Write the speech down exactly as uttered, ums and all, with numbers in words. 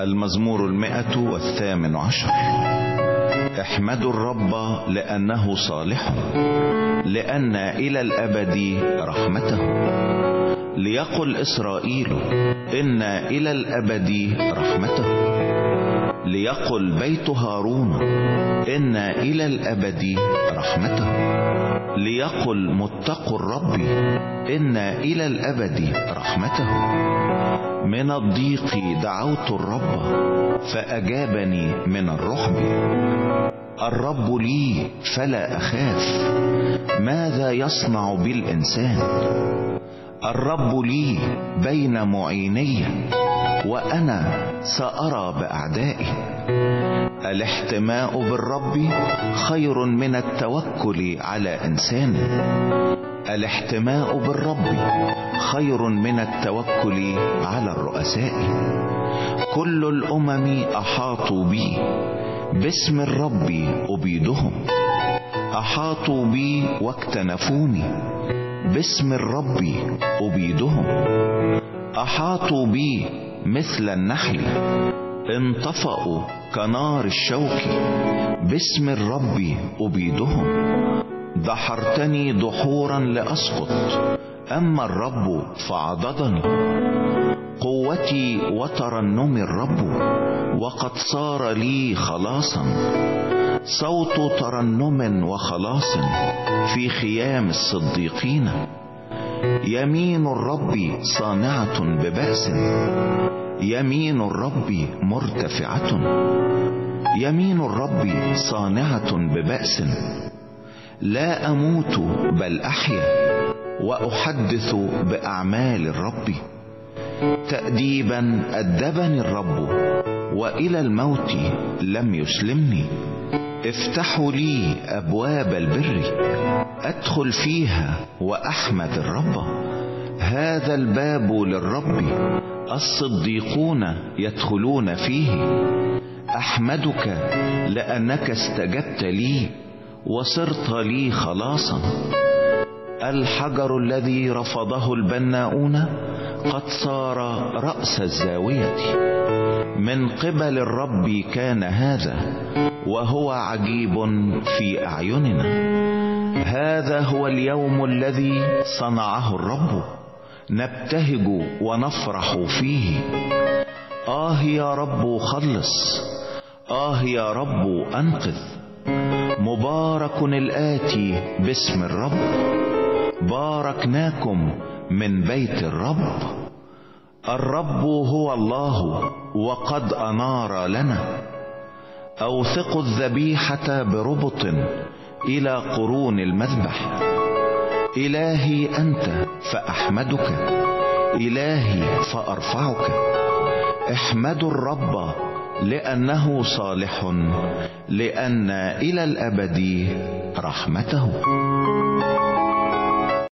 المزمور المئة والثامن عشر. احمدوا الرب لأنه صالح، لأن إلى الأبد رحمته. ليقل إسرائيل إن إلى الأبد رحمته. ليقل بيت هارون إن إلى الأبد رحمته. ليقل متقوا الرب إن إلى الأبد رحمته. من الضيق دعوت الرب فأجابني من الرعب. الرب لي فلا أخاف، ماذا يصنع بالإنسان؟ الرب لي بين معيني، وأنا سأرى بأعدائي. الاحتماء بالرب خير من التوكل على إنسان. الاحتماء بالرب خير من التوكل على الرؤساء. كل الأمم أحاطوا بي، باسم الرب أبيدهم. أحاطوا بي واكتنفوني، باسم الرب أبيدهم. أحاطوا بي مثل النحل، انطفأوا كنار الشوك، باسم الرب أبيدهم. دحرتني دحورا لأسقط، أما الرب فعضدني. قوتي وترنم الرب، وقد صار لي خلاصا. صوت ترنم وخلاص في خيام الصديقين. يمين الرب صانعة ببأس، يمين الرب مرتفعة. يمين الرب صانعة ببأس. لا أموت بل أحيا، وأحدث بأعمال الرب. تأديبا أدبني الرب، وإلى الموت لم يسلمني. افتحوا لي أبواب البر، أدخل فيها وأحمد الرب. هذا الباب للرب، الصديقون يدخلون فيه. أحمدك لأنك استجبت لي، وصرت لي خلاصا. الحجر الذي رفضه البناؤون قد صار رأس الزاوية. من قبل الرب كان هذا، وهو عجيب في أعيننا. هذا هو اليوم الذي صنعه الرب، نبتهج ونفرح فيه. آه يا رب خلص، آه يا رب أنقذ. مبارك الآتي باسم الرب، باركناكم من بيت الرب. الرب هو الله، وقد أنار لنا. أوثق الذبيحة بربط إلى قرون المذبح. إلهي أنت فأحمدك، إلهي فأرفعك. احمدوا الرب لأنه صالح، لأن إلى الأبد رحمته.